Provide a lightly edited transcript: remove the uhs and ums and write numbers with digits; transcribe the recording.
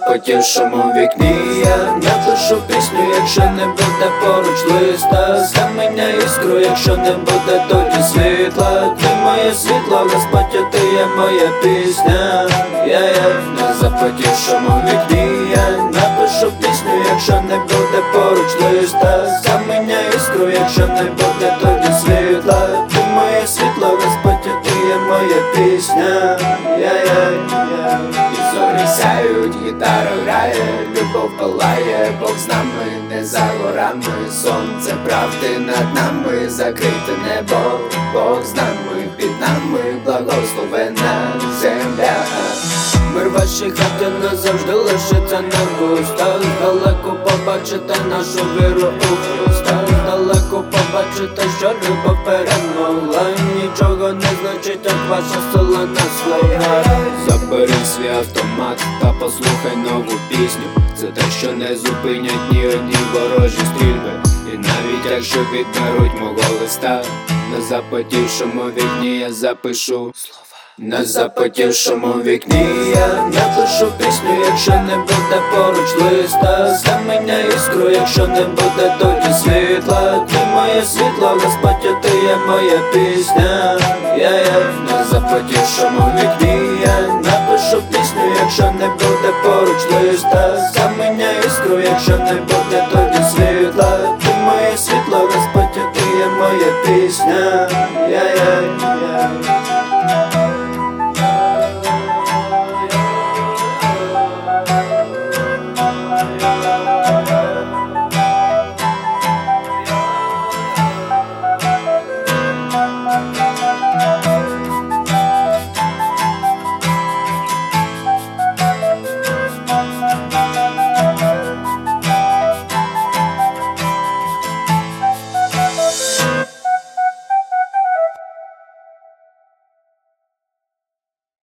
запотівшому вікні я напишу пісню, якщо не буде поруч листа. Заміняй іскру, якщо не буде тоді світла. Ти моє світло, Господь, а ти є моя пісня. Я на запотівшому вікні я напишу пісню, якщо не буде поруч листа. Заміняй іскру, якщо не буде тоді світла. Ти моє світло, Господь, а ти є моя пісня. І зорі сяють, гітара грає, любов палає, Бог з нами, не за горами. Сонце правди над нами, закрите небо, Бог з нами, під нами, благословена земля. Мир вашій хаті назавжди лишиться на вустах. Здалеку побачите нашу віру у Христа. Здалеку побачите, що любов перемогла. Нічого не значить, як ваша сила на словах. Забери свій автомат та послухай нову пісню. Це те, що не зупинять ні одні ворожі стрільби. І навіть якщо відберуть мого листа, на запотівшому вікні я запишу слова. На запотівшому вікні я напишу пісню, якщо не буде поруч листа. Заміняй іскру, якщо не буде тоді світла. Ти моє світло, Господь, а ти є моя пісня. Я на запотівшому вікні я напишу пісню, якщо не буде поруч листа. Заміняй іскру, якщо не буде тоді світла. Ти моє світло, Господь, а ти є моя пісня.